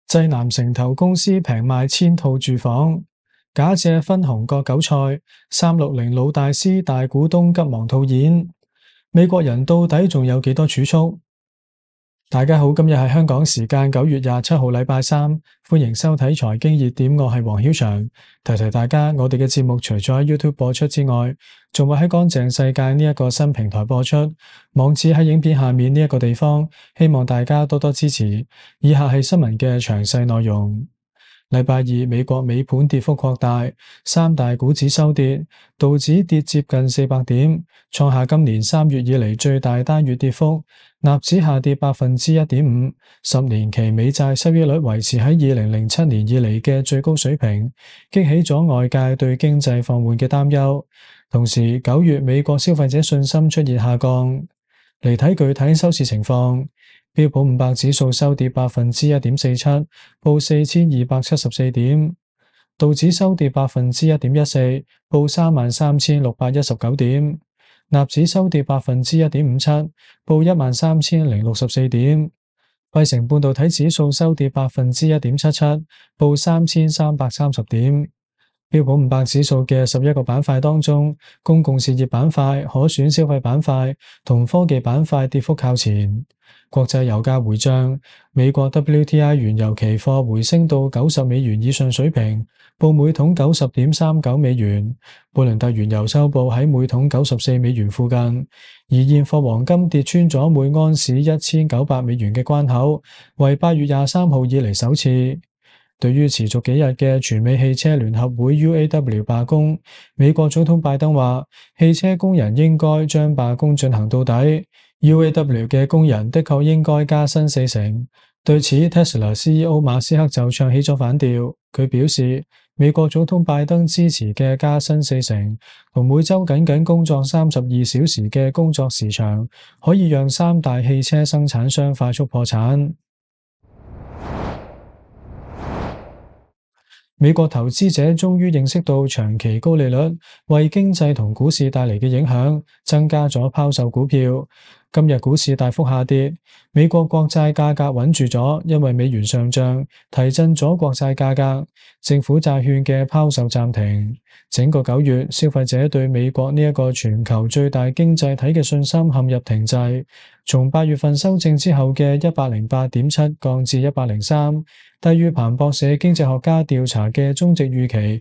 濟南城投公司平賣1000套住房，假借分紅割韭菜，360老大師大股東急忙套現。美國人到底仲有幾多儲蓄？大家好，今日係香港時間9月27號禮拜三，歡迎收睇財經熱點，我係黃曉翔。提提大家，我哋嘅節目除咗喺 YouTube 播出之外，仲會喺乾淨世界呢一個新平台播出，網址喺影片下面呢一個地方，希望大家多多支持。以下係新聞嘅詳細內容。禮拜二，美國尾盤跌幅擴大，三大股指收跌，道指跌接近400點，創下今年3月以嚟最大單月跌幅，納指下跌1.5%，十年期美債收益率維持喺2007年以嚟嘅最高水平，激起咗外界對經濟放緩嘅擔憂。同時，9月美國消費者信心出現下降。嚟睇具體收市情況，標普500指數收跌1.47%，報4274點；道指收跌1.14%，報33619點；納指收跌1.57%，報13064點；費城半導體指數收跌1.77%，報3330點。標普500指數嘅11個板塊當中，公共事業板塊、可選消費板塊同科技板塊跌幅靠前。國際油價回漲，美國 WTI 原油期貨回升到90美元以上水平，報每桶90.39美元。布倫特原油收報喺每桶94美元附近，而現貨黃金跌穿咗每安士1900美元嘅關口，為8月23號以嚟首次。對於持續幾日嘅全美汽車聯合會 UAW 罷工，美國總統拜登話，汽車工人應該將罷工進行到底。UAW 嘅工人的確應該加薪40%。對此 Tesla CEO 馬斯克就唱起咗反調，佢表示，美國總統拜登支持嘅加薪40%同每週僅工作32小時嘅工作時長，可以讓三大汽車生產商快速破產。美國投資者終於認識到長期高利率為經濟同股市帶嚟嘅影響，增加咗拋售股票。今日股市大幅下跌，美國國債價格穩住咗，因為美元上漲提振咗國債價格。政府債券嘅拋售暫停。整個9月，消費者對美國呢一個全球最大經濟體嘅信心陷入停滯，從8月份修正之後嘅108.7降至103，低於彭博社經濟學家調查嘅中值預期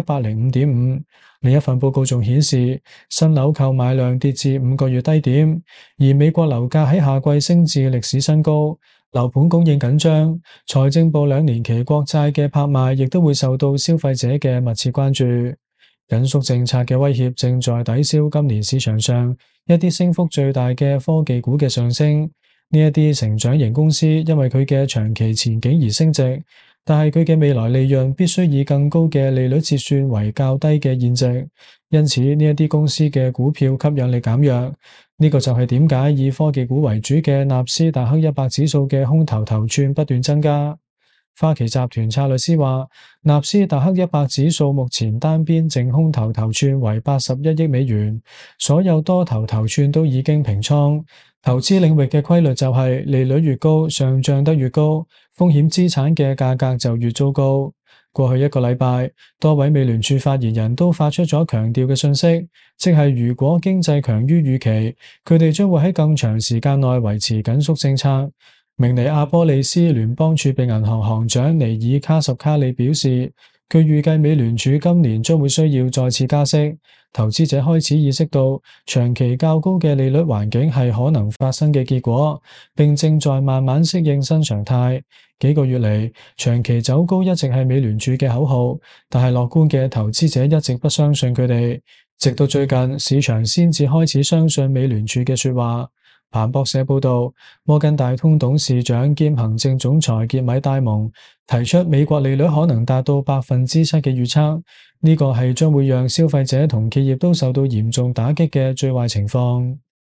105.5。另一份報告仲顯示，新樓購買量跌至5個月低點，而美國樓價喺夏季升至歷史新高，樓盤供應緊張。財政部2年期國債嘅拍賣亦都會受到消費者嘅密切關注。緊縮政策嘅威脅正在抵消今年市場上一啲升幅最大嘅科技股嘅上升。呢一啲成長型公司因為佢嘅長期前景而升值，但係佢嘅未來利潤必須以更高嘅利率折算為較低嘅現值，因此呢一啲公司嘅股票吸引力減弱。呢個就係點解以科技股為主嘅納斯達克100指數嘅空頭頭寸不斷增加。花旗集團策略師話，納斯達克100指數目前單邊淨空頭頭寸為81億美元，所有多頭頭寸都已經平倉。投資領域嘅規律就係利率越高，上漲得越高，風險資產嘅價格就越糟糕。過去1個禮拜，多位美聯儲發言人都發出咗強調嘅信息，即係如果經濟強於預期，佢哋將會喺更長時間內維持緊縮政策。明尼阿波利斯聯邦儲備銀行行長尼爾卡什卡利表示，佢預計美聯儲今年將會需要再次加息。投資者開始意識到長期較高嘅利率環境係可能發生嘅結果，並正在慢慢適應新常態。幾個月嚟，長期走高一直係美聯儲嘅口號，但係樂觀嘅投資者一直不相信佢哋，直到最近市場先至開始相信美聯儲嘅說話。彭博社報道，摩根大通董事長兼行政總裁傑米戴蒙提出美國利率可能達到7%嘅預測，呢個係將會讓消費者同企業都受到嚴重打擊嘅最壞情況。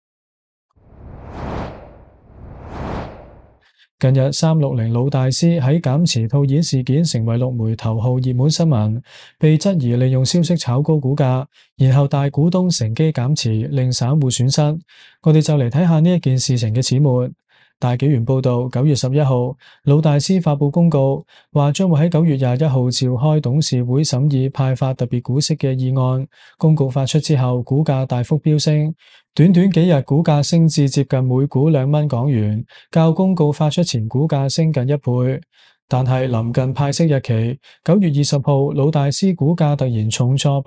近日360老大師喺減持套現事件成為6枚頭號熱門新聞，被質疑利用消息炒高股價，然後大股東乘機減持，令散戶損失。我哋就嚟睇下呢一件事情嘅始末。 大紀元報道，9月11號，魯大師發布公告，話將會喺9月21號召開董事會審議派發特別股息嘅議案。公告發出之後，股價大幅飆升，短短幾日股價升至接近每股2蚊港元，較公告發出前股價升近1倍。但係臨近派息日期，9月20號，魯大師股價突然重挫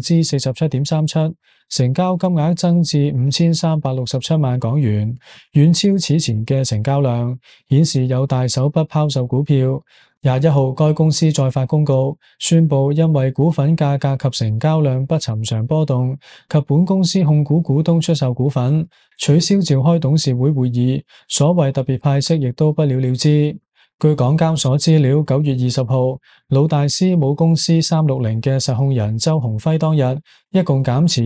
47.37%，成交金額增至5367萬港元，遠超此前嘅成交量，顯示有大手筆拋售股票。21號，該公司再發公告，宣布因為股份價格及成交量不尋常波動，及本公司控股股東出售股份，取消召開董事會會議，所謂特別派息亦都不了了之。據港交所資料，9月20號，魯大師母公司360嘅實控人周鴻輝當日一共減持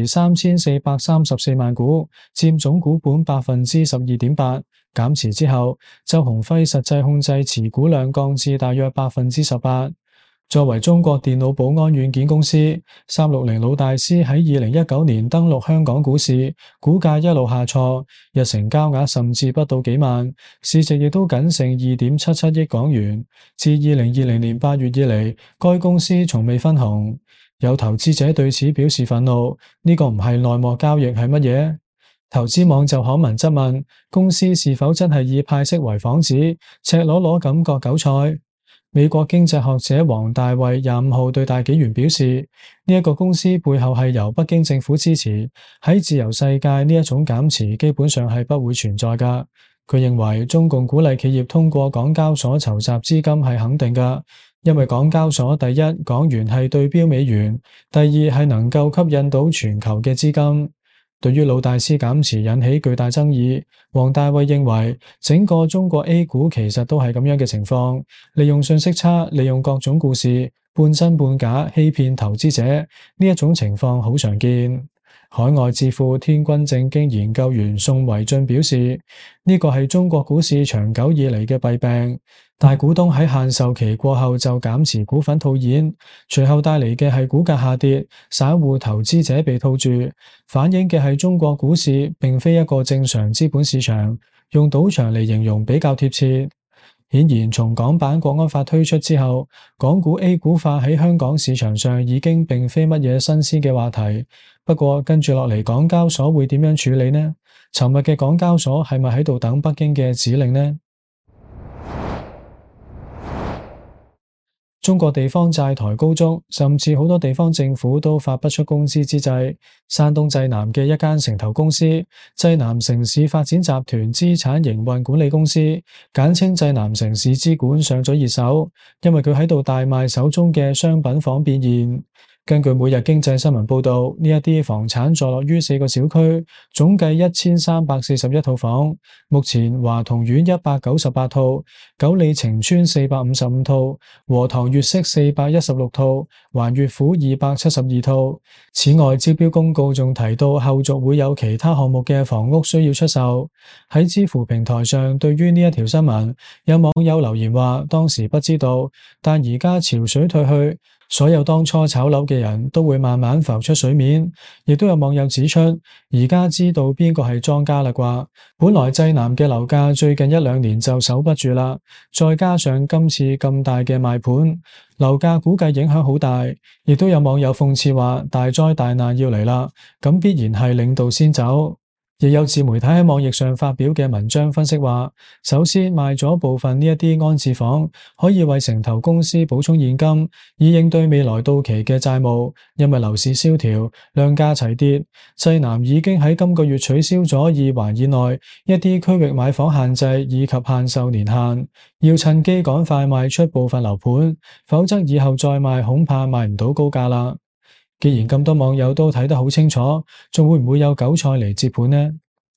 3434萬股，佔總股本12.8%。減持之後，周鴻輝實際控制持股量降至大約18%。作為中國電腦保安軟件公司，360魯大師喺2019年登陸香港股市，股價一路下挫，日成交額甚至不到幾萬，市值亦都僅剩2.77億港元。自2020年8月以嚟，該公司從未分紅。有投資者對此表示憤怒，呢個唔係內幕交易係乜嘢？投資網就可文質問，公司是否真係以派息為幌子，赤裸裸咁割韭菜？美國經濟學者王大衛25號對大紀元表示，呢一個公司背後係由北京政府支持，喺自由世界呢一種減持基本上係不會存在噶。佢認為中共鼓勵企業通過港交所籌集資金係肯定噶，因為港交所第一，港元係對標美元，第二係能夠吸引到全球嘅資金。對於魯大師減持引起巨大爭議，王大衛認為整個中國 A 股其實都係咁樣嘅情況，利用信息差，利用各種故事，半真半假欺騙投資者，呢一種情況好常見。海外智庫天君正經研究員宋維進表示，呢個係中國股市長久以嚟嘅弊病。大股東喺限售期過後就減持股份套現，隨後帶嚟嘅係股價下跌，散戶投資者被套住，反映嘅係中國股市並非一個正常資本市場，用賭場嚟形容比較貼切。顯然，從港版國安法推出之後，港股 A 股化喺香港市場上已經並非乜嘢新鮮嘅話題。不過跟住落嚟，港交所會點樣處理呢？尋日嘅港交所係咪喺度等北京嘅指令呢？中國地方債台高築，甚至好多地方政府都發不出工資之際，山東濟南嘅一間城投公司濟南城市發展集團資產營運管理公司，簡稱濟南城市資管上咗熱搜，因為佢喺度大賣手中嘅商品房變現。根據每日經濟新聞報道，呢一啲房產坐落於4個小區，總計1341套房。目前華同苑198套，九里澄村455套，和塘粵式416套，環粵府272套。此外，招標公告仲提到後續會有其他項目嘅房屋需要出售。喺知乎平台上，對於呢一條新聞，有網友留言話當時不知道，但而家潮水退去，所有當初炒樓嘅人都會慢慢浮出水面。亦都有網友指出，而家知道邊個係莊家啦啩？本來濟南嘅樓價最近1-2年就守不住啦，再加上今次咁大嘅賣盤，樓價估計影響好大。亦都有網友諷刺話，大災大難要嚟啦，咁必然係領導先走。亦有自媒體喺網頁上發表嘅文章分析話，首先賣咗部分呢一啲安置房，可以為城投公司補充現金，以應對未來到期嘅債務。因為樓市蕭條，量價齊跌，濟南已經喺今個月取消咗2環以內一啲區域買房限制以及限售年限，要趁機趕快賣出部分樓盤，否則以後再賣恐怕賣唔到高價啦。既然咁多網友都睇得好清楚，仲會唔會有韭菜嚟接盤呢？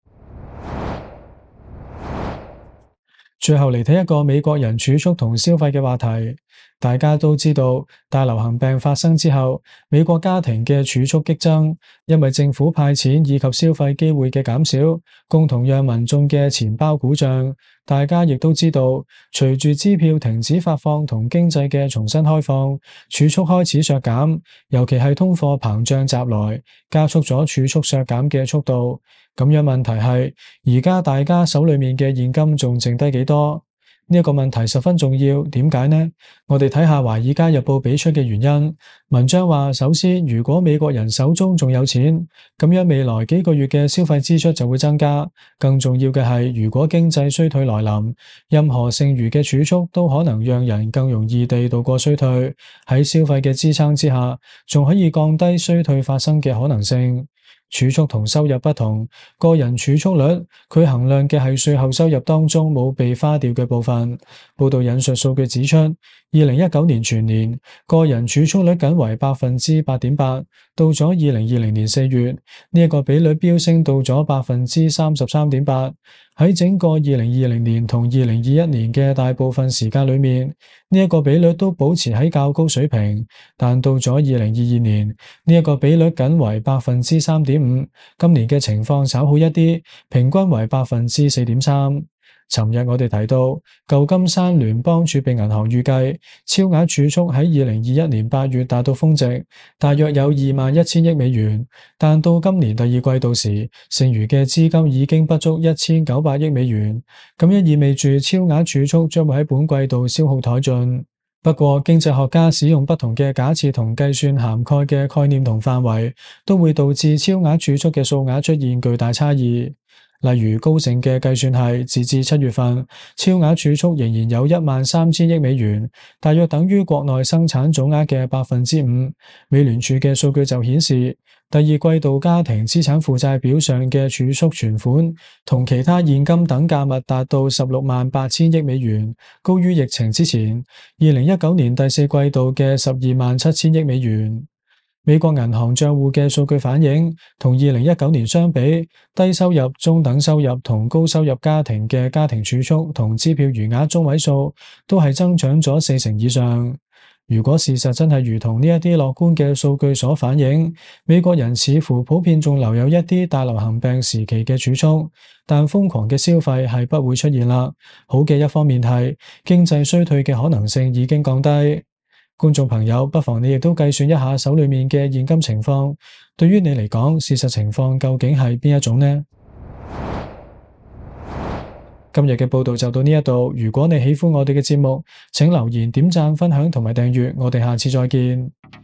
最後嚟睇一個美國人儲蓄同消費嘅話題。大家都知道，大流行病發生之後，美國家庭嘅儲蓄激增，因為政府派錢以及消費機會嘅減少，共同讓民眾嘅錢包鼓脹。大家亦都知道，隨住支票停止發放同經濟嘅重新開放，儲蓄開始削減，尤其係通貨膨脹襲來，加速咗儲蓄削減嘅速度。 咁樣問題係，而家大家手裏面嘅現金仲剩低幾多？呢一個問題十分重要，點解呢？我哋睇下《華爾街日報》俾出嘅原因。文章話，首先，如果美國人手中仲有錢，咁樣未來幾個月嘅消費支出就會增加。更重要嘅係，如果經濟衰退來臨，任何剩餘嘅儲蓄都可能讓人更容易地度過衰退。喺消費嘅支撐之下，仲可以降低衰退發生嘅可能性。儲蓄同收入不同，個人儲蓄率佢衡量嘅係稅後收入當中冇被花掉嘅部分。報道引述數據指出，2019年全年個人儲蓄率僅為8.8%，到咗2020年4月，呢一個比率飆升到咗33.8%。喺整個2020年同2021年嘅大部分時間裏面，呢一個比率都保持喺較高水平，但到咗2022年，呢一個比率僅為3.5%。今年嘅情況稍好一啲，平均為4.3%。尋日我哋提到，舊金山聯邦儲備銀行預計超額儲蓄喺2021年8月達到峰值，大約有21,000億美元，但到今年第二季度時，剩餘嘅資金已經不足1,900億美元，咁樣意味住超額儲蓄將會喺本季度消耗殆盡。不過，經濟學家使用不同嘅假設同計算涵蓋嘅概念同範圍，都會導致超額儲蓄嘅數額出現巨大差異。例如高盛嘅計算係，截至7月份，超額儲蓄仍然有13,000億美元，大約等於國內生產總額嘅5%。美聯儲嘅數據就顯示，第二季度家庭資產負債表上嘅儲蓄存款同其他現金等價物達到16.8億億美元，高於疫情之前2019年第四季度嘅12.7億億美元。美國銀行賬戶嘅數據反映，同2019年相比，低收入、中等收入同高收入家庭嘅家庭儲蓄同支票餘額中位數都係增長咗40%以上。如果事實真係如同呢一啲樂觀嘅數據所反映，美國人似乎普遍仲留有一啲大流行病時期嘅儲蓄，但瘋狂嘅消費係不會出現啦。好嘅一方面係，經濟衰退嘅可能性已經降低。觀眾朋友，不妨你亦都計算一下手裏面嘅現金情況，對於你嚟講，事實情況究竟係邊一種呢？今日嘅報道就到呢一度，如果你喜歡我哋嘅節目，請留言、點讚、分享同埋訂閱，我哋下次再見。